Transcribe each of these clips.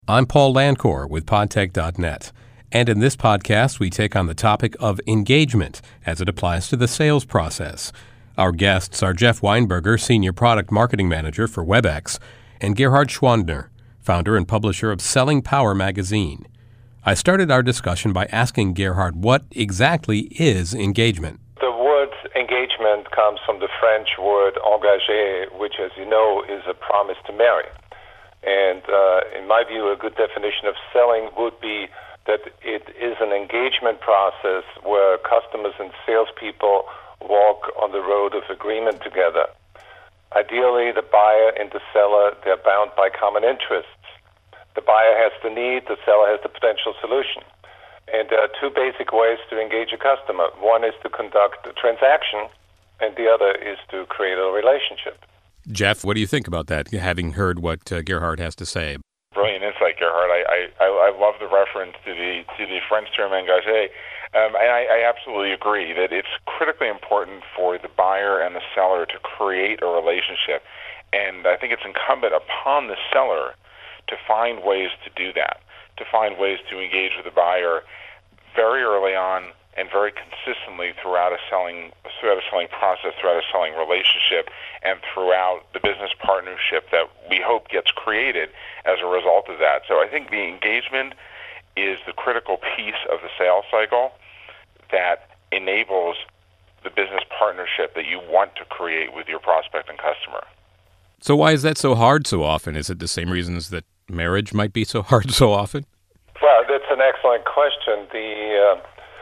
I'm Paul Lancour with Podtech.net, and in this podcast we take on the topic of engagement as it applies to the sales process. Our guests are Jeff Weinberger, Senior Product Marketing Manager for WebEx, and Gerhard Schwandner, founder and publisher of Selling Power magazine. I started our discussion by asking Gerhard what exactly is engagement. The word engagement comes from the French word engager, which, as you know, is a promise to marry. And in my view, a good definition of selling would be that it is an engagement process where customers and salespeople walk on the road of agreement together. Ideally, the buyer and the seller, they're bound by common interests. The buyer has the need, the seller has the potential solution. And there are two basic ways to engage a customer. One is to conduct a transaction, and the other is to create a relationship. Jeff, what do you think about that, having heard what Gerhard has to say? Brilliant insight, Gerhard. I love the reference to the French term engagé. And I absolutely agree that it's critically important for the buyer and the seller to create a relationship. And I think it's incumbent upon the seller to find ways to do that, to find ways to engage with the buyer very early on and very consistently throughout a selling process, throughout a selling relationship, and throughout the business partnership that we hope gets created as a result of that. So I think the engagement is the critical piece of the sales cycle that enables the business partnership that you want to create with your prospect and customer. So why is that so hard so often? Is it the same reasons that marriage might be so hard so often? Well, that's an excellent question. The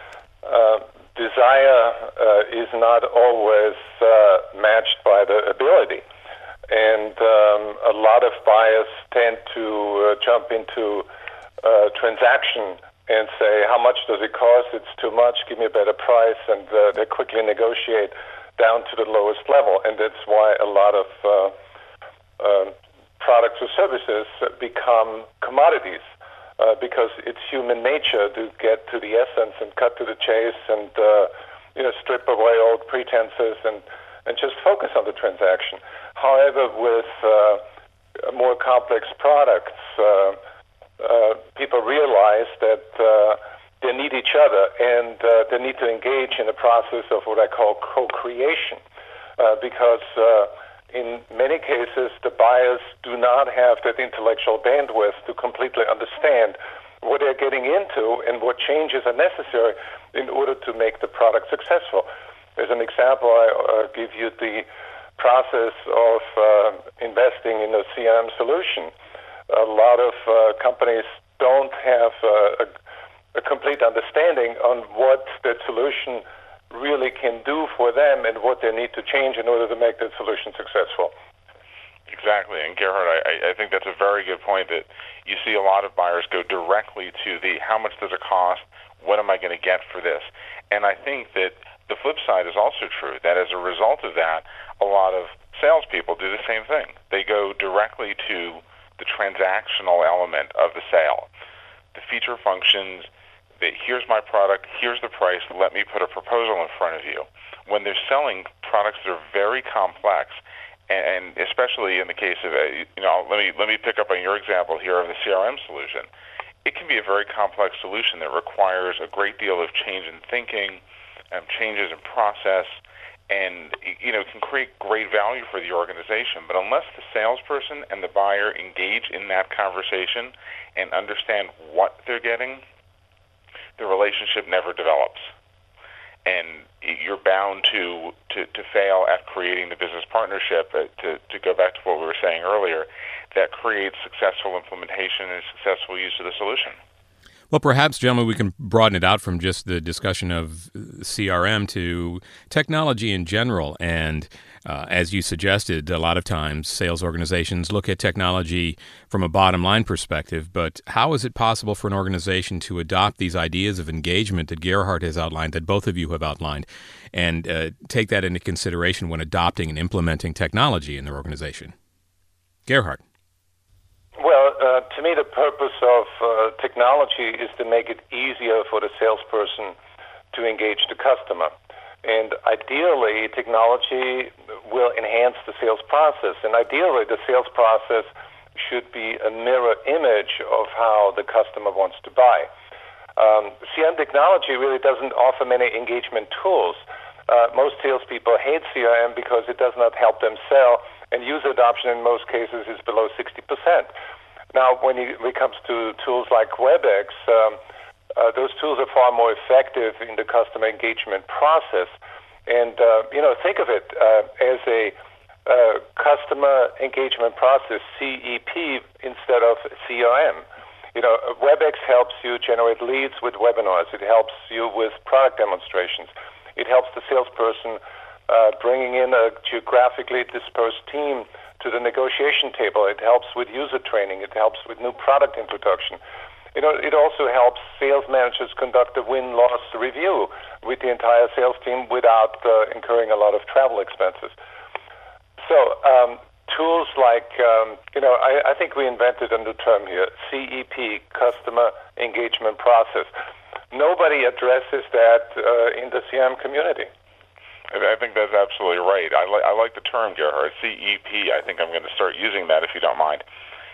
desire is not always matched by the ability. And a lot of buyers tend to jump into a transaction and say, how much does it cost? It's too much. Give me a better price. And they quickly negotiate down to the lowest level. And that's why a lot of products or services become commodities. Because it's human nature to get to the essence and cut to the chase and strip away old pretenses and just focus on the transaction. However, with more complex products, people realize that they need each other and they need to engage in a process of what I call co-creation because in many cases, the buyers do not have that intellectual bandwidth to completely understand what they're getting into and what changes are necessary in order to make the product successful. As an example, I give you the process of investing in a CRM solution. A lot of companies don't have a complete understanding on what that solution really can do for them and what they need to change in order to make that solution successful. Exactly. And Gerhard, I think that's a very good point that you see a lot of buyers go directly to the how much does it cost, what am I going to get for this? And I think that the flip side is also true, that as a result of that, a lot of salespeople do the same thing. They go directly to the transactional element of the sale, the feature functions, that here's my product, here's the price, let me put a proposal in front of you. When they're selling products that are very complex, and especially in the case of, let me pick up on your example here of the CRM solution. It can be a very complex solution that requires a great deal of change in thinking, changes in process, and can create great value for the organization. But unless the salesperson and the buyer engage in that conversation and understand what they're getting, the relationship never develops. And you're bound to fail at creating the business partnership, to go back to what we were saying earlier, that creates successful implementation and successful use of the solution. Well, perhaps, gentlemen, we can broaden it out from just the discussion of CRM to technology in general. And as you suggested, a lot of times sales organizations look at technology from a bottom-line perspective. But how is it possible for an organization to adopt these ideas of engagement that Gerhard has outlined, that both of you have outlined, and take that into consideration when adopting and implementing technology in their organization? Gerhard. Well, to me, the purpose of technology is to make it easier for the salesperson to engage the customer. And ideally, technology will enhance the sales process. And ideally, the sales process should be a mirror image of how the customer wants to buy. CRM technology really doesn't offer many engagement tools. Most salespeople hate CRM because it does not help them sell, and user adoption in most cases is below 60%. Now, when it comes to tools like WebEx, those tools are far more effective in the customer engagement process. And, think of it as a customer engagement process, CEP, instead of CRM. WebEx helps you generate leads with webinars. It helps you with product demonstrations. It helps the salesperson bringing in a geographically dispersed team to the negotiation table. It helps with user training. It helps with new product introduction. It also helps sales managers conduct a win-loss review with the entire sales team without incurring a lot of travel expenses. So tools like, I think we invented a new term here, CEP, Customer Engagement Process. Nobody addresses that in the CRM community. I think that's absolutely right. I like the term, Gerhard, CEP. I think I'm going to start using that if you don't mind.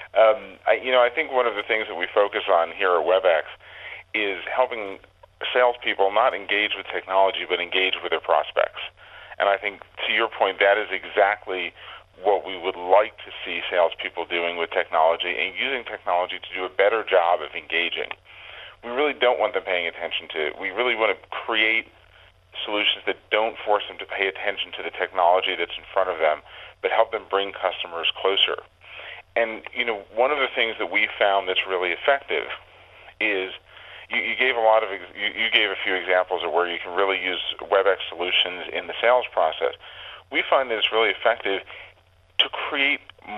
I think one of the things that we focus on here at WebEx is helping salespeople not engage with technology, but engage with their prospects. And I think, to your point, that is exactly what we would like to see salespeople doing with technology and using technology to do a better job of engaging. We really don't want them paying attention to it. We really want to create solutions that don't force them to pay attention to the technology that's in front of them, but help them bring customers closer. And, one of the things that we found that's really effective is you gave you gave a few examples of where you can really use WebEx solutions in the sales process. We find that it's really effective to create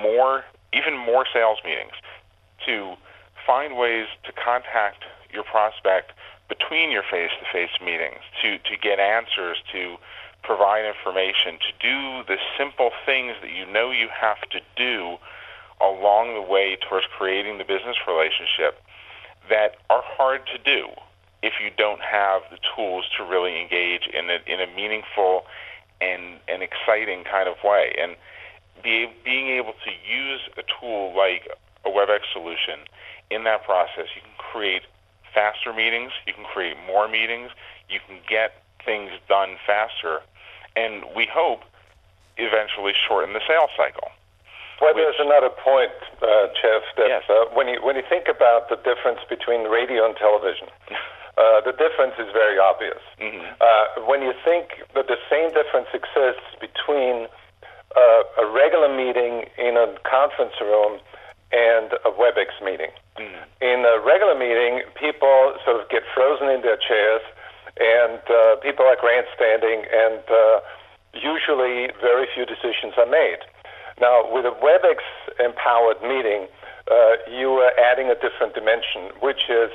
even more sales meetings, to find ways to contact your prospect between your face-to-face meetings, to get answers, to provide information, to do the simple things that you have to do along the way towards creating the business relationship that are hard to do if you don't have the tools to really engage in a meaningful and exciting kind of way. And being able to use a tool like a WebEx solution in that process, you can create faster meetings, you can create more meetings, you can get things done faster, and we hope eventually shorten the sales cycle. Well, there's another point, Jeff, that yes. When you think about the difference between radio and television, the difference is very obvious. Mm-hmm. When you think that the same difference exists between a regular meeting in a conference room and a WebEx meeting. Mm-hmm. In a regular meeting, people sort of get frozen in their chairs, and people are grandstanding, and usually very few decisions are made. Now, with a WebEx-empowered meeting, you are adding a different dimension, which is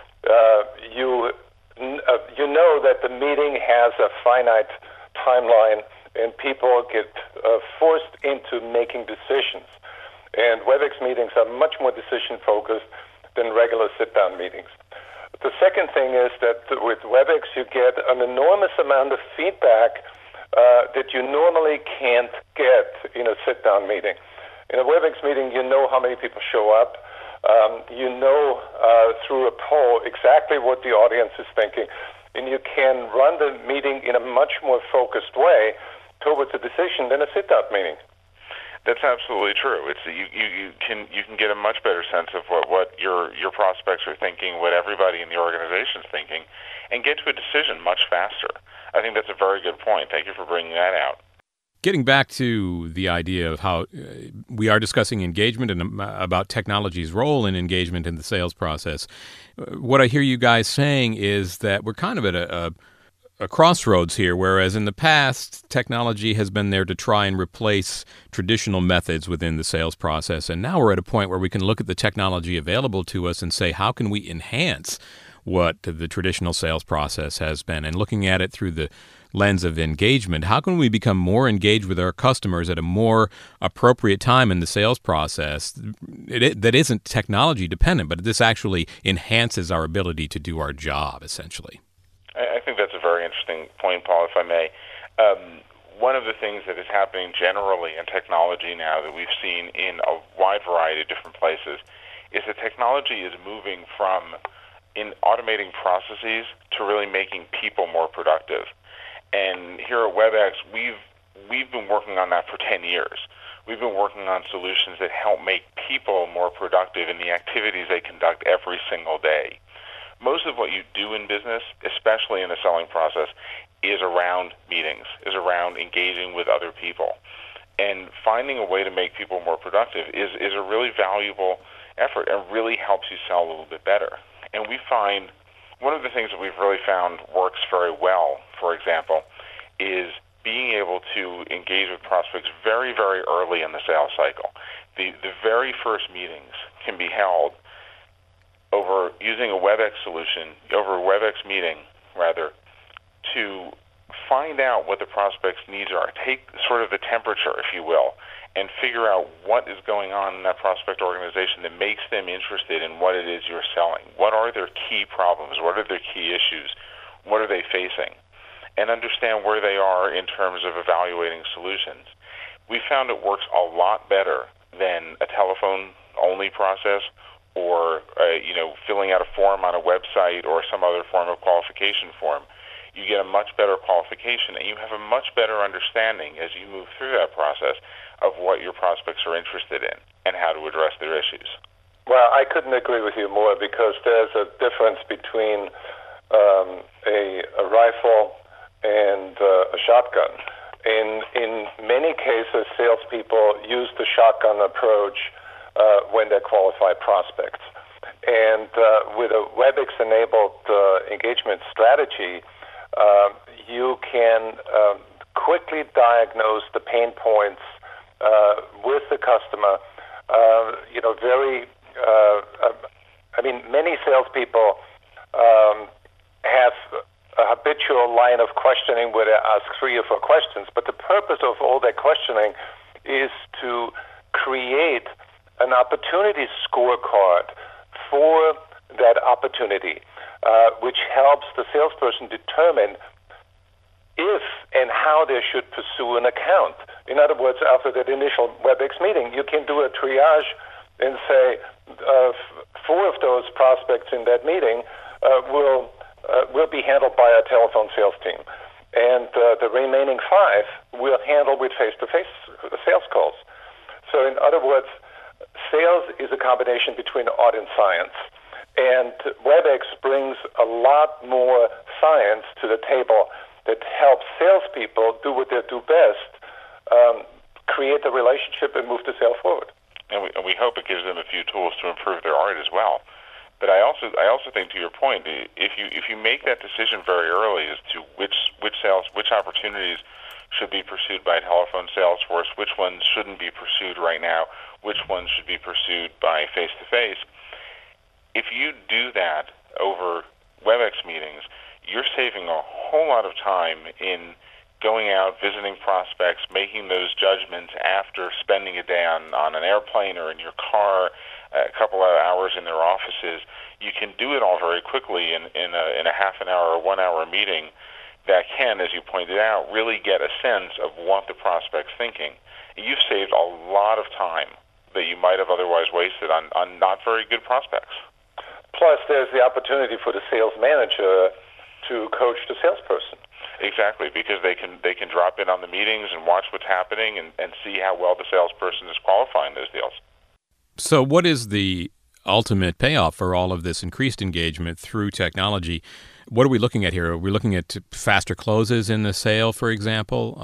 you know that the meeting has a finite timeline, and people get forced into making decisions. And WebEx meetings are much more decision-focused than regular sit-down meetings. The second thing is that with WebEx, you get an enormous amount of feedback that you normally can't get in a sit-down meeting. In a WebEx meeting, you know how many people show up. You know through a poll exactly what the audience is thinking, and you can run the meeting in a much more focused way towards a decision than a sit-down meeting. That's absolutely true. It's you can get a much better sense of what your prospects are thinking, what everybody in the organization is thinking, and get to a decision much faster. I think that's a very good point. Thank you for bringing that out. Getting back to the idea of how we are discussing engagement and about technology's role in engagement in the sales process, what I hear you guys saying is that we're kind of at a crossroads here, whereas in the past, technology has been there to try and replace traditional methods within the sales process. And now we're at a point where we can look at the technology available to us and say, how can we enhance what the traditional sales process has been? And looking at it through the lens of engagement, how can we become more engaged with our customers at a more appropriate time in the sales process that isn't technology dependent, but this actually enhances our ability to do our job, essentially? I think that's a very interesting point, Paul, if I may. one of the things that is happening generally in technology now that we've seen in a wide variety of different places is that technology is moving from in automating processes to really making people more productive. And here at WebEx, we've been working on that for 10 years. We've been working on solutions that help make people more productive in the activities they conduct every single day. Most of what you do in business, especially in the selling process, is around meetings, is around engaging with other people. And finding a way to make people more productive is a really valuable effort and really helps you sell a little bit better. And we find one of the things that we've really found works very well, for example, is being able to engage with prospects very, very early in the sales cycle. The very first meetings can be held over using a WebEx solution, over a WebEx meeting, rather, to find out what the prospect's needs are. Take sort of the temperature, if you will, and figure out what is going on in that prospect organization that makes them interested in what it is you're selling. What are their key problems? What are their key issues? What are they facing? And understand where they are in terms of evaluating solutions. We found it works a lot better than a telephone-only process or filling out a form on a website or some other form of qualification form. You get a much better qualification, and you have a much better understanding as you move through that process of what your prospects are interested in and how to address their issues. Well, I couldn't agree with you more, because there's a difference between a rifle and a shotgun. In many cases, salespeople use the shotgun approach when they qualify prospects. And with a WebEx-enabled engagement strategy, you can quickly diagnose the pain points with the customer. Many salespeople have a habitual line of questioning where they ask 3 or 4 questions, but the purpose of all that questioning is to create an opportunity scorecard for that opportunity, which helps the salesperson determine if and how they should pursue an account. In other words, after that initial WebEx meeting, you can do a triage and say 4 of those prospects in that meeting will be handled by our telephone sales team, and the remaining 5 will handle with face-to-face sales calls. So in other words, sales is a combination between art and science, and WebEx brings a lot more science to the table that helps salespeople do what they do best, create the relationship and move the sale forward. And we hope it gives them a few tools to improve their art as well. But I also think, to your point, if you make that decision very early as to which opportunities should be pursued by a telephone sales force, which ones shouldn't be pursued right now, which ones should be pursued by face-to-face, if you do that over WebEx meetings, you're saving a whole lot of time in going out, visiting prospects, making those judgments after spending a day on an airplane or in your car, a couple of hours in their offices. You can do it all very quickly in a half an hour or 1 hour meeting that can, as you pointed out, really get a sense of what the prospect's thinking. You've saved a lot of time that you might have otherwise wasted on not very good prospects. Plus, there's the opportunity for the sales manager to coach the salesperson. Exactly, because they can drop in on the meetings and watch what's happening and see how well the salesperson is qualifying those deals. So what is the ultimate payoff for all of this increased engagement through technology? What are we looking at here? Are we looking at faster closes in the sale, for example?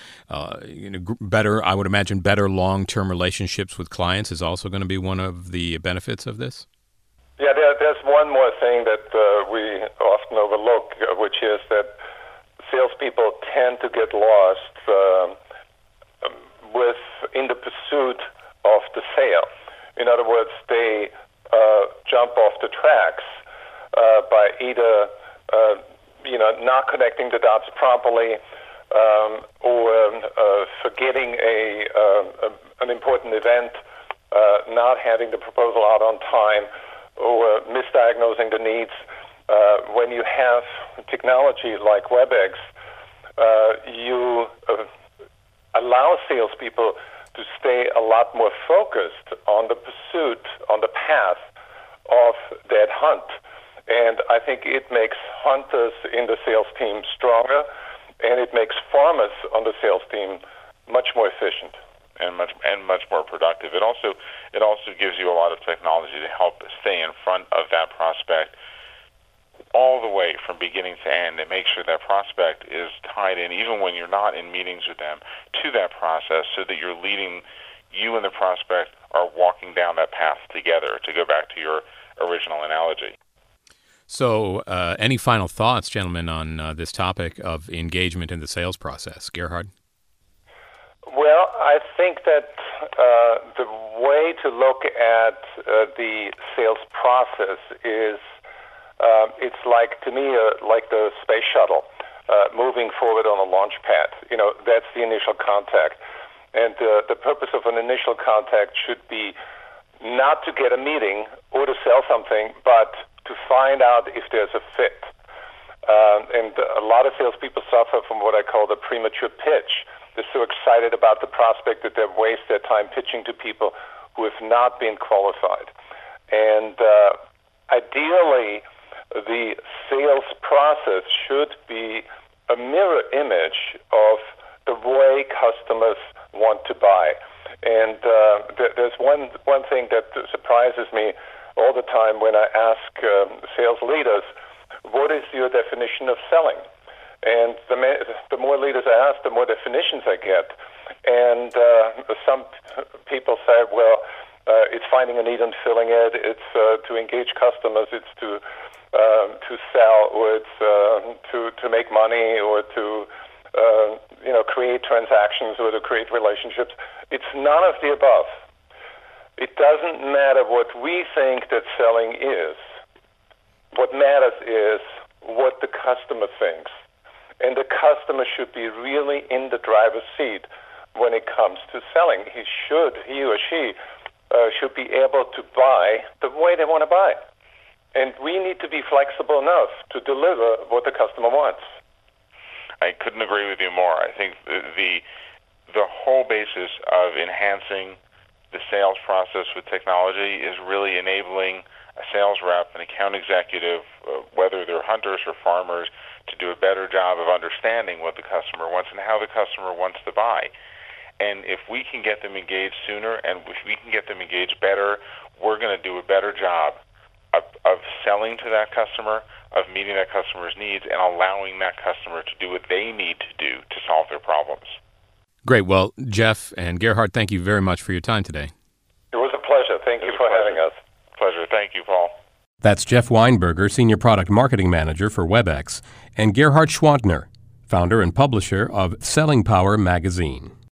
Better, I would imagine, better long-term relationships with clients is also going to be one of the benefits of this? Yeah, there's one more thing that we often overlook, which is that salespeople tend to get lost in the pursuit of the sale. In other words, they jump off the tracks by either not connecting the dots properly or forgetting an important event, not having the proposal out on time, or misdiagnosing the needs. When you have technology like WebEx, you allow salespeople to stay a lot more focused on the pursuit, on the path of that hunt. And I think it makes hunters in the sales team stronger, and it makes farmers on the sales team much more efficient and much more productive. It also gives you a lot of technology to help stay in front of that prospect all the way from beginning to end, and make sure that prospect is tied in, even when you're not in meetings with them, to that process, so that you're leading, you and the prospect are walking down that path together, to go back to your original analogy. So any final thoughts, gentlemen, on this topic of engagement in the sales process? Gerhard? Well, I think that the way to look at the sales process is it's like, to me, like the space shuttle moving forward on a launch pad. That's the initial contact. And the purpose of an initial contact should be not to get a meeting or to sell something, but to find out if there's a fit. And a lot of salespeople suffer from what I call the premature pitch. They're so excited about the prospect that they waste their time pitching to people who have not been qualified. And ideally, the sales process should be a mirror image of the way customers want to buy. And there's one thing that surprises me all the time when I ask sales leaders, what is your definition of selling? And the more leaders I ask, the more definitions I get. And some people say, well, it's finding a need and filling it. It's to engage customers. It's to sell, or it's to make money, or to create transactions, or to create relationships. It's none of the above. It doesn't matter what we think that selling is. What matters is what the customer thinks. And the customer should be really in the driver's seat when it comes to selling. He or she should be able to buy the way they want to buy. And we need to be flexible enough to deliver what the customer wants. I couldn't agree with you more. I think the whole basis of enhancing the sales process with technology is really enabling a sales rep, an account executive, whether they're hunters or farmers, to do a better job of understanding what the customer wants and how the customer wants to buy. And if we can get them engaged sooner, and if we can get them engaged better, we're going to do a better job of selling to that customer, of meeting that customer's needs, and allowing that customer to do what they need to do to solve their problems. Great. Well, Jeff and Gerhard, thank you very much for your time today. It was a pleasure. Thank you for having us. Pleasure. Thank you, Paul. That's Jeff Weinberger, Senior Product Marketing Manager for WebEx, and Gerhard Schwantner, founder and publisher of Selling Power magazine.